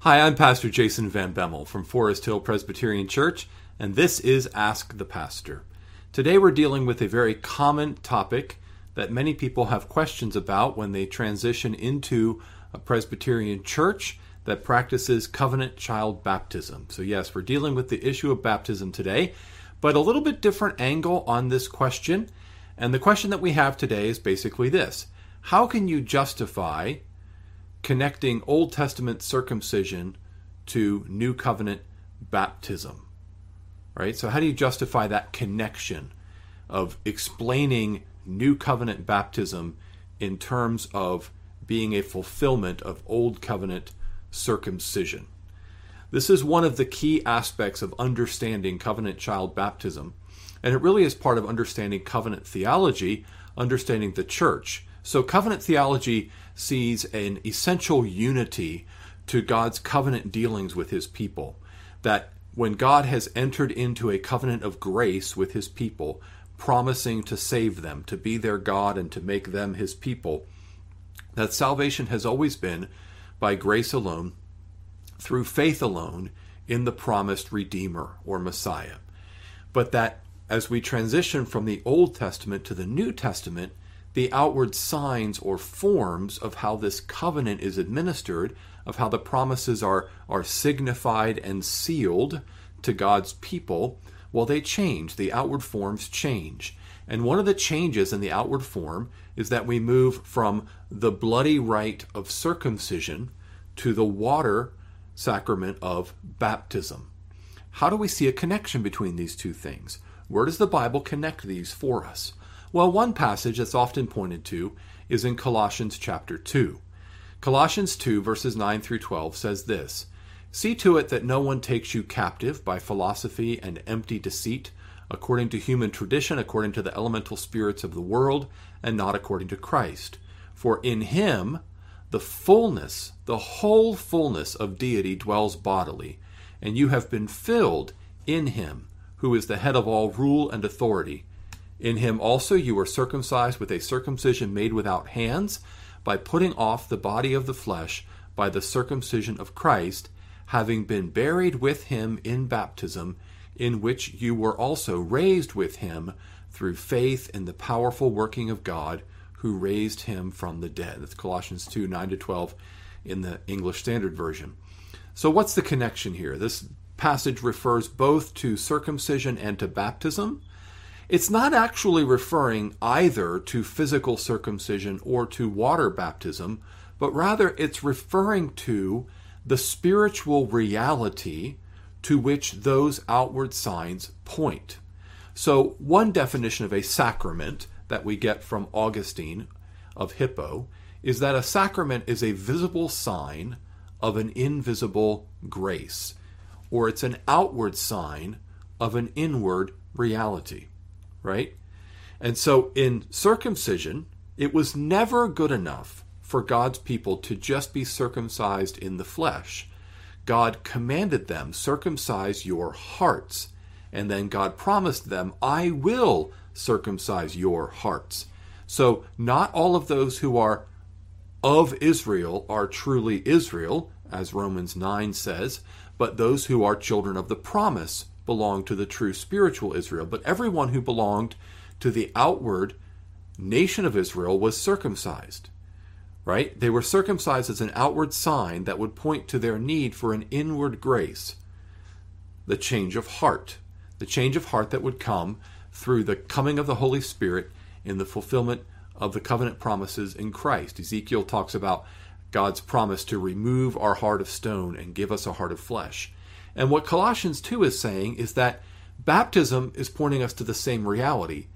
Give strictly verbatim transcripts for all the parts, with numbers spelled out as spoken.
Hi, I'm Pastor Jason Van Bemmel from Forest Hill Presbyterian Church, and this is Ask the Pastor. Today we're dealing with a very common topic that many people have questions about when they transition into a Presbyterian church that practices covenant child baptism. So yes, we're dealing with the issue of baptism today, but a little bit different angle on this question. And the question that we have today is basically this: how can you justify connecting Old Testament circumcision to New Covenant baptism? Right? So how do you justify that connection of explaining New Covenant baptism in terms of being a fulfillment of Old Covenant circumcision? This is one of the key aspects of understanding covenant child baptism, and it really is part of understanding covenant theology, understanding the church. So covenant theology sees an essential unity to God's covenant dealings with his people. That when God has entered into a covenant of grace with his people, promising to save them, to be their God and to make them his people, that salvation has always been by grace alone, through faith alone, in the promised Redeemer or Messiah. But that as we transition from the Old Testament to the New Testament, the outward signs or forms of how this covenant is administered, of how the promises are, are signified and sealed to God's people, well, they change. The outward forms change. And one of the changes in the outward form is that we move from the bloody rite of circumcision to the water sacrament of baptism. How do we see a connection between these two things? Where does the Bible connect these for us? Well, one passage that's often pointed to is in Colossians chapter two. Colossians two, verses nine through twelve says this: "See to it that no one takes you captive by philosophy and empty deceit, according to human tradition, according to the elemental spirits of the world, and not according to Christ. For in him the fullness, the whole fullness of deity dwells bodily, and you have been filled in him, who is the head of all rule and authority. In him also you were circumcised with a circumcision made without hands, by putting off the body of the flesh by the circumcision of Christ, having been buried with him in baptism, in which you were also raised with him through faith in the powerful working of God, who raised him from the dead." That's Colossians two, nine to twelve in the English Standard Version. So what's the connection here? This passage refers both to circumcision and to baptism. It's not actually referring either to physical circumcision or to water baptism, but rather it's referring to the spiritual reality to which those outward signs point. So one definition of a sacrament that we get from Augustine of Hippo is that a sacrament is a visible sign of an invisible grace, or it's an outward sign of an inward reality. Right? And so in circumcision, it was never good enough for God's people to just be circumcised in the flesh. God commanded them, "Circumcise your hearts." And then God promised them, "I will circumcise your hearts." So not all of those who are of Israel are truly Israel, as Romans nine says, but those who are children of the promise belong to the true spiritual Israel. But everyone who belonged to the outward nation of Israel was circumcised, right? They were circumcised as an outward sign that would point to their need for an inward grace, the change of heart, the change of heart that would come through the coming of the Holy Spirit in the fulfillment of the covenant promises in Christ. Ezekiel talks about God's promise to remove our heart of stone and give us a heart of flesh. And what Colossians two is saying is that baptism is pointing us to the same reality.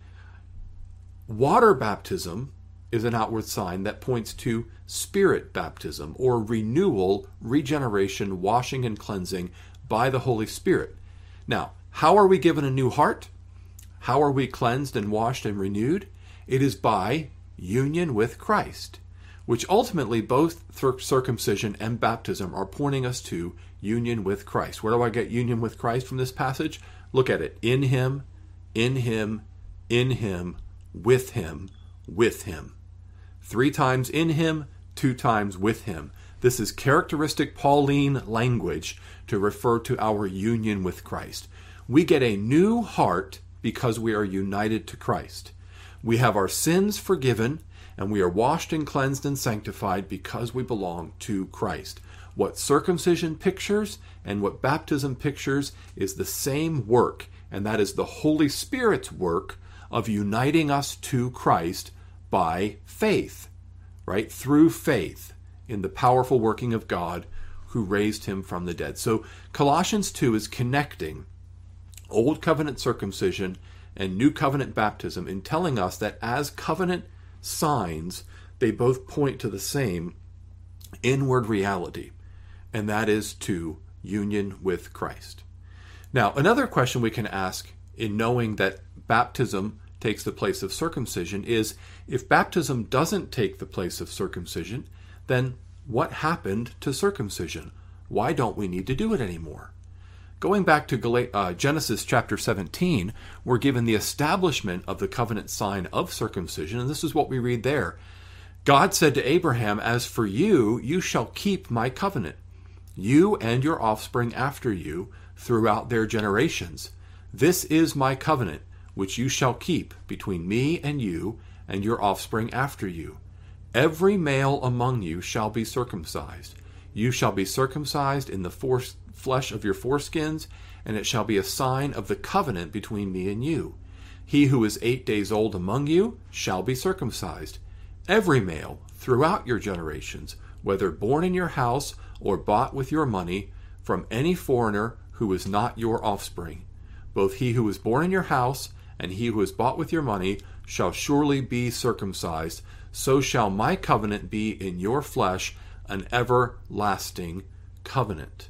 Water baptism is an outward sign that points to spirit baptism, or renewal, regeneration, washing and cleansing by the Holy Spirit. Now, how are we given a new heart? How are we cleansed and washed and renewed? It is by union with Christ, which ultimately both circumcision and baptism are pointing us to union with Christ. Where do I get union with Christ from this passage? Look at it. In him, in him, in him, with him, with him. Three times in him, two times with him. This is characteristic Pauline language to refer to our union with Christ. We get a new heart because we are united to Christ. We have our sins forgiven, and we are washed and cleansed and sanctified because we belong to Christ. What circumcision pictures and what baptism pictures is the same work, and that is the Holy Spirit's work of uniting us to Christ by faith, right? Through faith in the powerful working of God who raised him from the dead. So Colossians two is connecting Old Covenant circumcision and New Covenant baptism in telling us that as covenant signs, they both point to the same inward reality, and that is to union with Christ. Now, another question we can ask in knowing that baptism takes the place of circumcision is, if baptism doesn't take the place of circumcision, then what happened to circumcision? Why don't we need to do it anymore? Going back to Gal- uh, Genesis chapter seventeen, we're given the establishment of the covenant sign of circumcision, and this is what we read there. God said to Abraham, "As for you, you shall keep my covenant, you and your offspring after you, throughout their generations. This is my covenant, which you shall keep between me and you and your offspring after you. Every male among you shall be circumcised. You shall be circumcised in the fore- flesh of your foreskins, and it shall be a sign of the covenant between me and you. He who is eight days old among you shall be circumcised. Every male throughout your generations, whether born in your house or bought with your money, from any foreigner who is not your offspring. Both he who is born in your house and he who is bought with your money shall surely be circumcised. So shall my covenant be in your flesh, an everlasting covenant."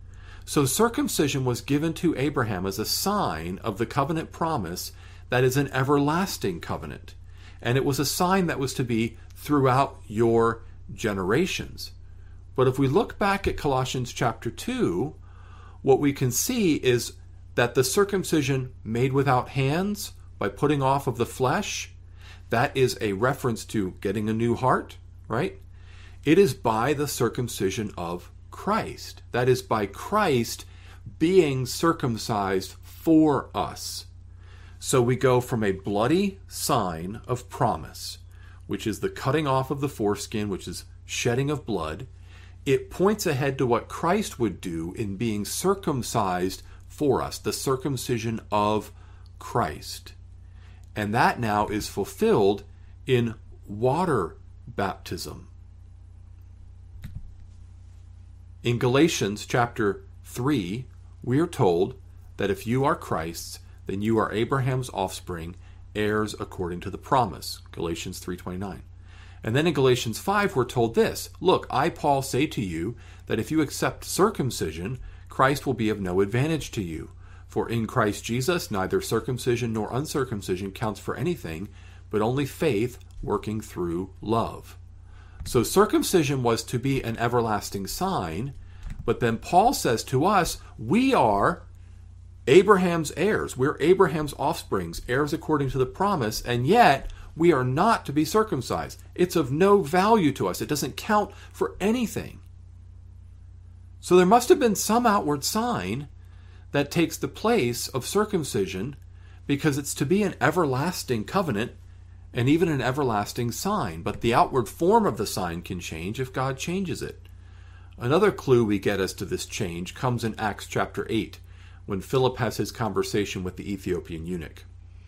So circumcision was given to Abraham as a sign of the covenant promise that is an everlasting covenant. And it was a sign that was to be throughout your generations. But if we look back at Colossians chapter two, what we can see is that the circumcision made without hands, by putting off of the flesh, that is a reference to getting a new heart, right? It is by the circumcision of Christ. That is by Christ being circumcised for us. So we go from a bloody sign of promise, which is the cutting off of the foreskin, which is shedding of blood. It points ahead to what Christ would do in being circumcised for us, the circumcision of Christ. And that now is fulfilled in water baptism. In Galatians chapter three, we are told that if you are Christ's, then you are Abraham's offspring, heirs according to the promise. Galatians three twenty-nine. And then in Galatians five, we're told this: "Look, I, Paul, say to you that if you accept circumcision, Christ will be of no advantage to you. For in Christ Jesus, neither circumcision nor uncircumcision counts for anything, but only faith working through love." So circumcision was to be an everlasting sign, but then Paul says to us, we are Abraham's heirs. We're Abraham's offsprings, heirs according to the promise, and yet we are not to be circumcised. It's of no value to us. It doesn't count for anything. So there must have been some outward sign that takes the place of circumcision, because it's to be an everlasting covenant and even an everlasting sign. But the outward form of the sign can change if God changes it. Another clue we get as to this change comes in Acts chapter eight, when Philip has his conversation with the Ethiopian eunuch.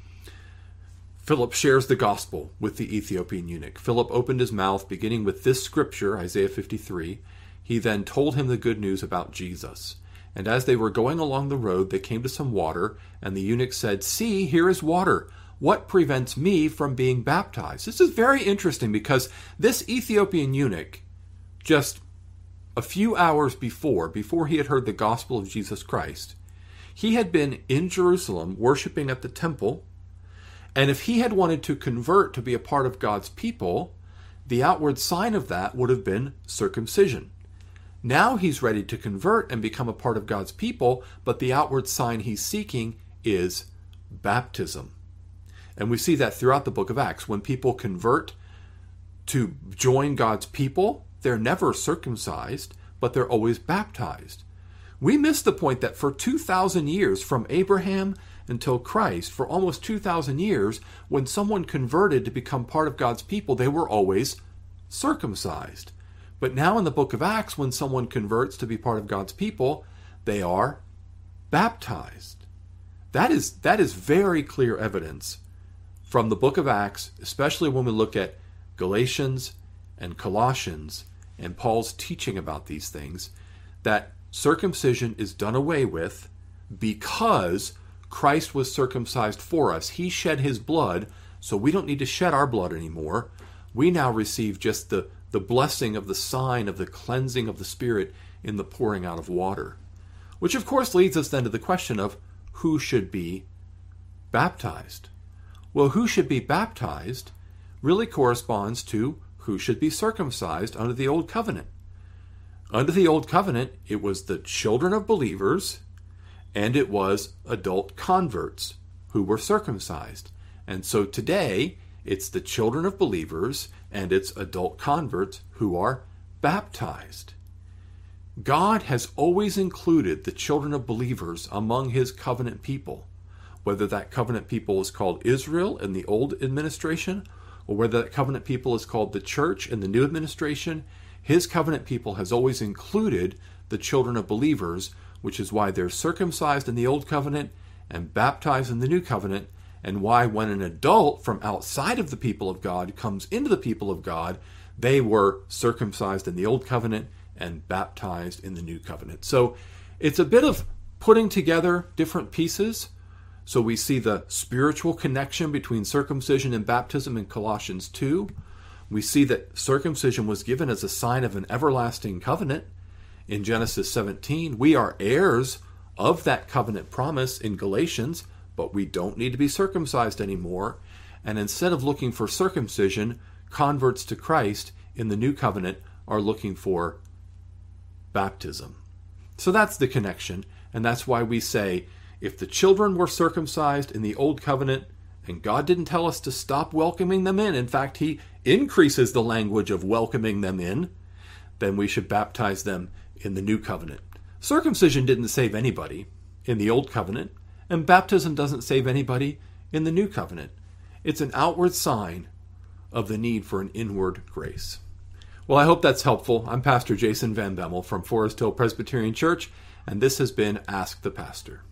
Philip shares the gospel with the Ethiopian eunuch. Philip opened his mouth, beginning with this scripture, Isaiah fifty-three. He then told him the good news about Jesus. And as they were going along the road, they came to some water, and the eunuch said, "See, here is water. What prevents me from being baptized?" This is very interesting, because this Ethiopian eunuch, just a few hours before, before he had heard the gospel of Jesus Christ, he had been in Jerusalem worshiping at the temple, and if he had wanted to convert to be a part of God's people, the outward sign of that would have been circumcision. Now he's ready to convert and become a part of God's people, but the outward sign he's seeking is baptism. And we see that throughout the book of Acts. When people convert to join God's people, they're never circumcised, but they're always baptized. We miss the point that for two thousand years, from Abraham until Christ, for almost two thousand years, when someone converted to become part of God's people, they were always circumcised. But now in the book of Acts, when someone converts to be part of God's people, they are baptized. That is, that is very clear evidence from the book of Acts, especially when we look at Galatians and Colossians and Paul's teaching about these things, that circumcision is done away with because Christ was circumcised for us. He shed his blood, so we don't need to shed our blood anymore. We now receive just the, the blessing of the sign of the cleansing of the Spirit in the pouring out of water. Which of course leads us then to the question of who should be baptized. Well, who should be baptized really corresponds to who should be circumcised under the Old Covenant. Under the Old Covenant, it was the children of believers and it was adult converts who were circumcised. And so today, it's the children of believers and it's adult converts who are baptized. God has always included the children of believers among his covenant people, whether that covenant people is called Israel in the old administration, or whether that covenant people is called the church in the new administration. His covenant people has always included the children of believers, which is why they're circumcised in the old covenant and baptized in the new covenant, and why when an adult from outside of the people of God comes into the people of God, they were circumcised in the old covenant and baptized in the new covenant. So it's a bit of putting together different pieces. So we see the spiritual connection between circumcision and baptism in Colossians two. We see that circumcision was given as a sign of an everlasting covenant in Genesis seventeen. We are heirs of that covenant promise in Galatians, but we don't need to be circumcised anymore. And instead of looking for circumcision, converts to Christ in the new covenant are looking for baptism. So that's the connection, and that's why we say, if the children were circumcised in the old covenant, and God didn't tell us to stop welcoming them in, in fact, he increases the language of welcoming them in, then we should baptize them in the new covenant. Circumcision didn't save anybody in the old covenant, and baptism doesn't save anybody in the new covenant. It's an outward sign of the need for an inward grace. Well, I hope that's helpful. I'm Pastor Jason Van Bemmel from Forest Hill Presbyterian Church, and this has been Ask the Pastor.